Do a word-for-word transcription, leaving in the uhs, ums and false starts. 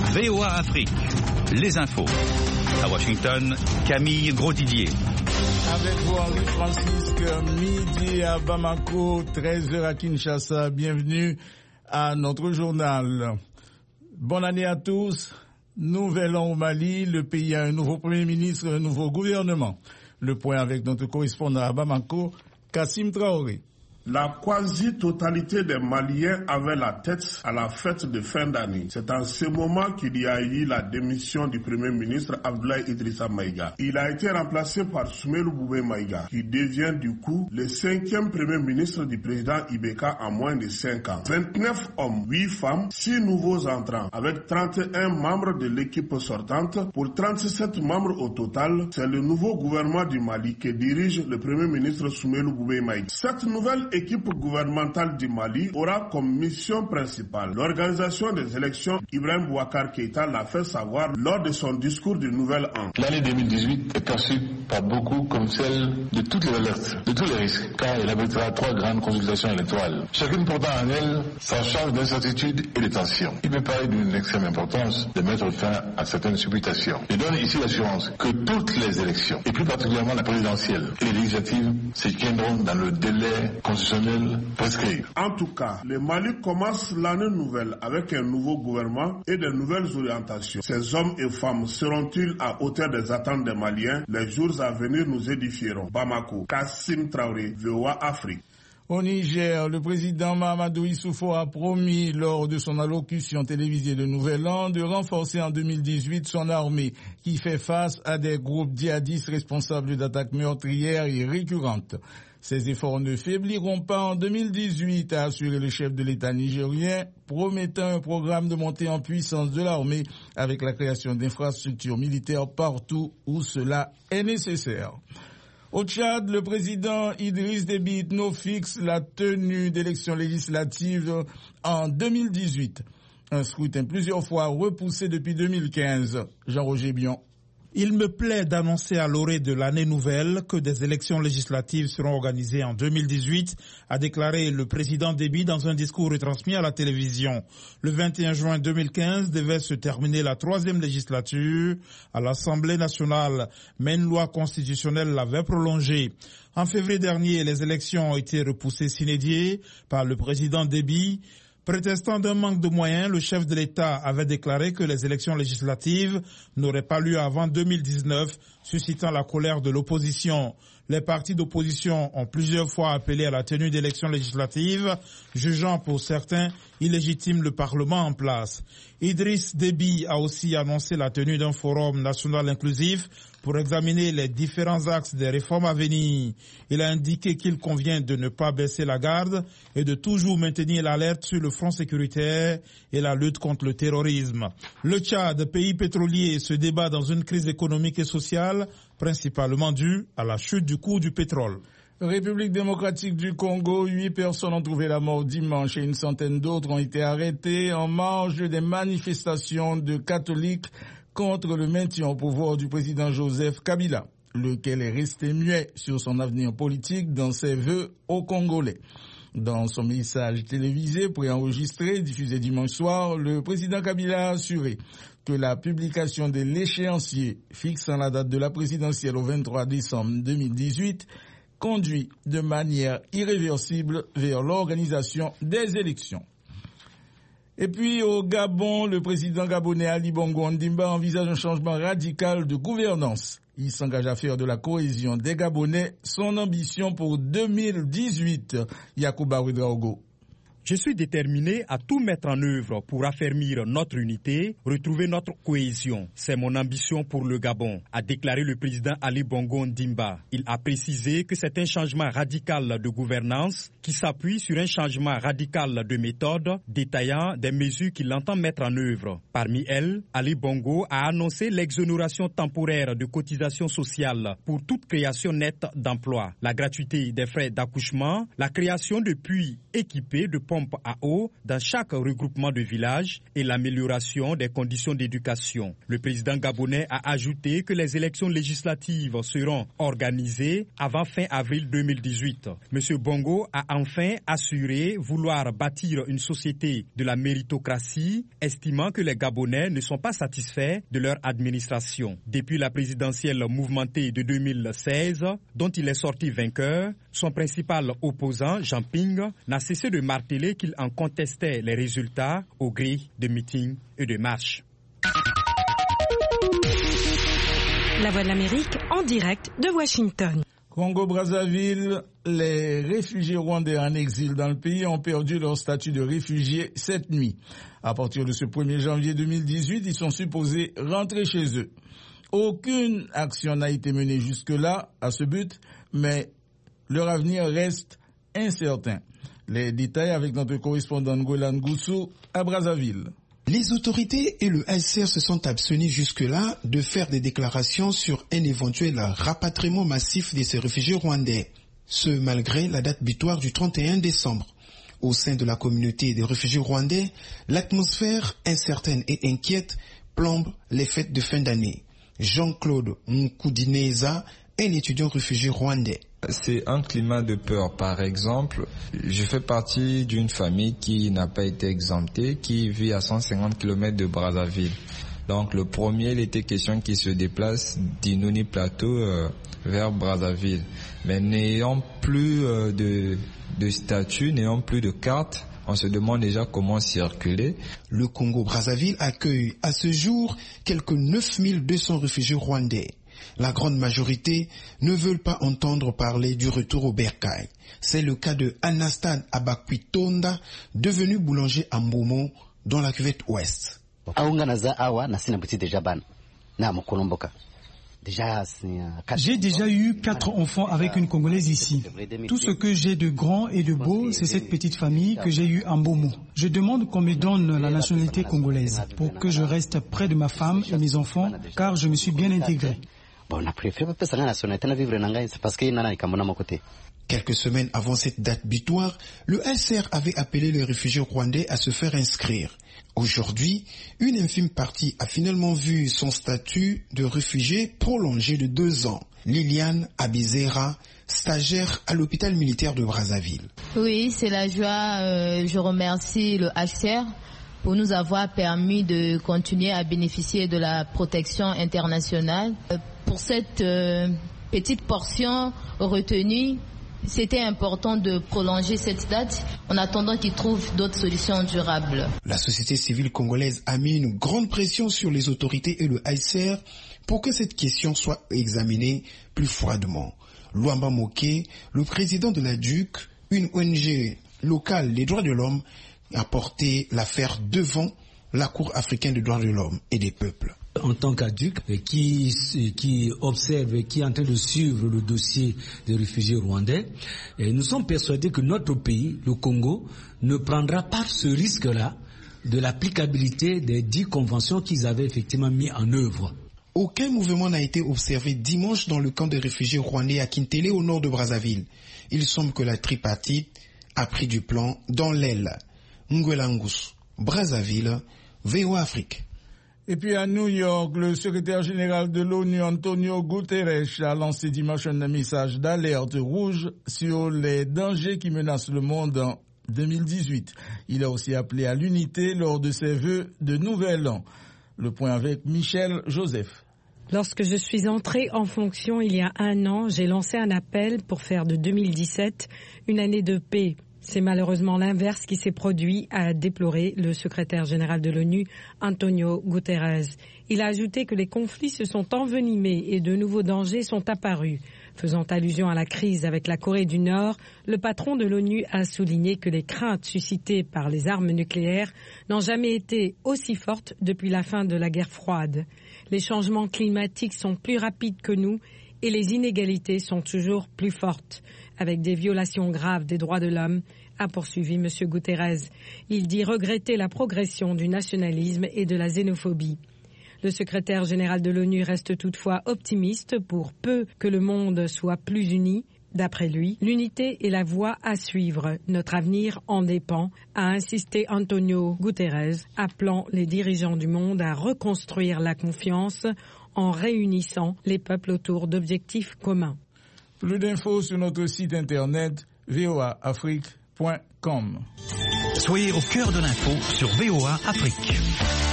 V O A Afrique, les infos. À Washington, Camille Grosdidier. Avec vous, Henri-Francisque, midi à Bamako, treize heures à Kinshasa. Bienvenue à notre journal. Bonne année à tous. Nouvel an au Mali, le pays a un nouveau Premier ministre, un nouveau gouvernement. Le point avec notre correspondant à Bamako, Kassim Traoré. La quasi-totalité des Maliens avait la tête à la fête de fin d'année. C'est en ce moment qu'il y a eu la démission du Premier ministre Abdoulaye Idrissa Maïga. Il a été remplacé par Soumeilou Boubé Maïga, qui devient du coup le cinquième Premier ministre du président Ibeka en moins de cinq ans. vingt-neuf hommes, huit femmes, six nouveaux entrants, avec trente et un membres de l'équipe sortante. Pour trente-sept membres au total, c'est le nouveau gouvernement du Mali que dirige le Premier ministre Soumeilou Boubé Maïga. Cette nouvelle L'équipe gouvernementale du Mali aura comme mission principale l'organisation des élections. Ibrahim Boubacar Keïta l'a fait savoir lors de son discours du Nouvel An. L'année deux mille dix-huit est perçue par beaucoup comme celle de toutes les alertes, de tous les risques, car elle abritera trois grandes consultations électorales. Chacune portant en elle sa charge d'incertitude et de tension. Il me paraît d'une extrême importance de mettre fin à certaines supputations. Je donne ici l'assurance que toutes les élections, et plus particulièrement la présidentielle et les législatives, se tiendront dans le délai constitutionnel prescrit. En tout cas, le Mali commence l'année nouvelle avec un nouveau gouvernement et de nouvelles orientations. Ces hommes et femmes seront-ils à hauteur des attentes des Maliens? Les jours à venir nous édifieront. Bamako, Kassim Traoré, V O A Afrique. Au Niger, le président Mahamadou Issoufou a promis lors de son allocution télévisée de Nouvel An de renforcer en deux mille dix-huit son armée qui fait face à des groupes djihadistes responsables d'attaques meurtrières et récurrentes. Ces efforts ne faibliront pas en deux mille dix-huit, a assuré le chef de l'État nigérien, promettant un programme de montée en puissance de l'armée avec la création d'infrastructures militaires partout où cela est nécessaire. Au Tchad, le président Idriss Déby Itno fixe la tenue d'élections législatives en deux mille dix-huit. Un scrutin plusieurs fois repoussé depuis deux mille quinze. Jean-Roger Bion. Il me plaît d'annoncer à l'orée de l'année nouvelle que des élections législatives seront organisées en deux mille dix-huit, a déclaré le président Déby dans un discours retransmis à la télévision. Le vingt et un juin deux mille quinze devait se terminer la troisième législature à l'Assemblée nationale, mais une loi constitutionnelle l'avait prolongée. En février dernier, les élections ont été repoussées sine die par le président Déby. Prétestant d'un manque de moyens, le chef de l'État avait déclaré que les élections législatives n'auraient pas lieu avant deux mille dix-neuf, suscitant la colère de l'opposition. Les partis d'opposition ont plusieurs fois appelé à la tenue d'élections législatives, jugeant pour certains illégitime le Parlement en place. Idriss Déby a aussi annoncé la tenue d'un forum national inclusif pour examiner les différents axes des réformes à venir. Il a indiqué qu'il convient de ne pas baisser la garde et de toujours maintenir l'alerte sur le front sécuritaire et la lutte contre le terrorisme. Le Tchad, pays pétrolier, se débat dans une crise économique et sociale, principalement due à la chute du cours du pétrole. République démocratique du Congo, huit personnes ont trouvé la mort dimanche et une centaine d'autres ont été arrêtées en marge des manifestations de catholiques contre le maintien au pouvoir du président Joseph Kabila, lequel est resté muet sur son avenir politique dans ses vœux aux Congolais. Dans son message télévisé préenregistré, diffusé dimanche soir, le président Kabila a assuré que la publication de l'échéancier fixant la date de la présidentielle au vingt-trois décembre deux mille dix-huit conduit de manière irréversible vers l'organisation des élections. Et puis au Gabon, le président gabonais Ali Bongo Ondimba envisage un changement radical de gouvernance. Il s'engage à faire de la cohésion des Gabonais son ambition pour deux mille dix-huit. Yacouba Ouedraogo. Je suis déterminé à tout mettre en œuvre pour affermir notre unité, retrouver notre cohésion. C'est mon ambition pour le Gabon, a déclaré le président Ali Bongo Ondimba. Il a précisé que c'est un changement radical de gouvernance qui s'appuie sur un changement radical de méthode, détaillant des mesures qu'il entend mettre en œuvre. Parmi elles, Ali Bongo a annoncé l'exonération temporaire de cotisations sociales pour toute création nette d'emplois, la gratuité des frais d'accouchement, la création de puits équipés de pompes pompes à eau dans chaque regroupement de village et l'amélioration des conditions d'éducation. Le président gabonais a ajouté que les élections législatives seront organisées avant fin avril deux mille dix-huit. M. Bongo a enfin assuré vouloir bâtir une société de la méritocratie, estimant que les Gabonais ne sont pas satisfaits de leur administration. Depuis la présidentielle mouvementée de deux mille seize, dont il est sorti vainqueur, son principal opposant, Jean Ping, n'a cessé de marteler qu'il en contestait les résultats au gré de meetings et de marches. La Voix de l'Amérique en direct de Washington. Congo-Brazzaville, les réfugiés rwandais en exil dans le pays ont perdu leur statut de réfugiés cette nuit. À partir de ce premier janvier deux mille dix-huit, ils sont supposés rentrer chez eux. Aucune action n'a été menée jusque-là à ce but, mais leur avenir reste incertain. Les détails avec notre correspondant Golan Goussou à Brazzaville. Les autorités et le H C R se sont abstenus jusque-là de faire des déclarations sur un éventuel rapatriement massif de ces réfugiés rwandais. Ce malgré la date butoir du trente et un décembre. Au sein de la communauté des réfugiés rwandais, l'atmosphère incertaine et inquiète plombe les fêtes de fin d'année. Jean-Claude Mkoudineza, un étudiant réfugié rwandais. C'est un climat de peur. Par exemple, je fais partie d'une famille qui n'a pas été exemptée, qui vit à cent cinquante kilomètres de Brazzaville. Donc le premier, il était question qu'il se déplace d'Inoni Plateau euh, vers Brazzaville. Mais n'ayant plus euh, de, de statut, n'ayant plus de carte, on se demande déjà comment circuler. Le Congo-Brazzaville accueille à ce jour quelques neuf mille deux cents réfugiés rwandais. La grande majorité ne veulent pas entendre parler du retour au bercail. C'est le cas de Anastase Abakwitonda, devenu boulanger à Mbomo, dans la cuvette ouest. J'ai déjà eu quatre enfants avec une Congolaise ici. Tout ce que j'ai de grand et de beau, c'est cette petite famille que j'ai eue à Mbomo. Je demande qu'on me donne la nationalité congolaise pour que je reste près de ma femme et mes enfants, car je me suis bien intégré. Quelques semaines avant cette date butoir, le H C R avait appelé les réfugiés rwandais à se faire inscrire. Aujourd'hui, une infime partie a finalement vu son statut de réfugié prolongé de deux ans. Liliane Abizera, stagiaire à l'hôpital militaire de Brazzaville. Oui, c'est la joie. Euh, je remercie le H C R pour nous avoir permis de continuer à bénéficier de la protection internationale. Euh, pour cette euh, petite portion retenue, c'était important de prolonger cette date en attendant qu'ils trouvent d'autres solutions durables. La société civile congolaise a mis une grande pression sur les autorités et le H C R pour que cette question soit examinée plus froidement. Luamba Moké, le président de la D U C, une O N G locale des droits de l'homme, a porté l'affaire devant la Cour africaine des droits de l'homme et des peuples. En tant qu'adulte qui, qui observe, qui est en train de suivre le dossier des réfugiés rwandais, et nous sommes persuadés que notre pays, le Congo, ne prendra pas ce risque-là de l'applicabilité des dix conventions qu'ils avaient effectivement mis en œuvre. Aucun mouvement n'a été observé dimanche dans le camp des réfugiés rwandais à Kintele au nord de Brazzaville. Il semble que la tripartite a pris du plan dans l'aile. Ngwelangus, Brazzaville, V O A Afrique. Et puis à New York, le secrétaire général de l'ONU, Antonio Guterres, a lancé dimanche un message d'alerte rouge sur les dangers qui menacent le monde en deux mille dix-huit. Il a aussi appelé à l'unité lors de ses vœux de Nouvel An. Le point avec Michel Joseph. Lorsque je suis entré en fonction il y a un an, j'ai lancé un appel pour faire de deux mille dix-sept une année de paix. C'est malheureusement l'inverse qui s'est produit, a déploré le secrétaire général de l'ONU, Antonio Guterres. Il a ajouté que les conflits se sont envenimés et de nouveaux dangers sont apparus. Faisant allusion à la crise avec la Corée du Nord, le patron de l'ONU a souligné que les craintes suscitées par les armes nucléaires n'ont jamais été aussi fortes depuis la fin de la guerre froide. Les changements climatiques sont plus rapides que nous et les inégalités sont toujours plus fortes, avec des violations graves des droits de l'homme, a poursuivi M. Guterres. Il dit regretter la progression du nationalisme et de la xénophobie. Le secrétaire général de l'ONU reste toutefois optimiste pour peu que le monde soit plus uni, D'après lui, l'unité est la voie à suivre. Notre avenir en dépend, a insisté Antonio Guterres, appelant les dirigeants du monde à reconstruire la confiance en réunissant les peuples autour d'objectifs communs. Plus d'infos sur notre site internet v o a afrique point com. Soyez au cœur de l'info sur V O A Afrique.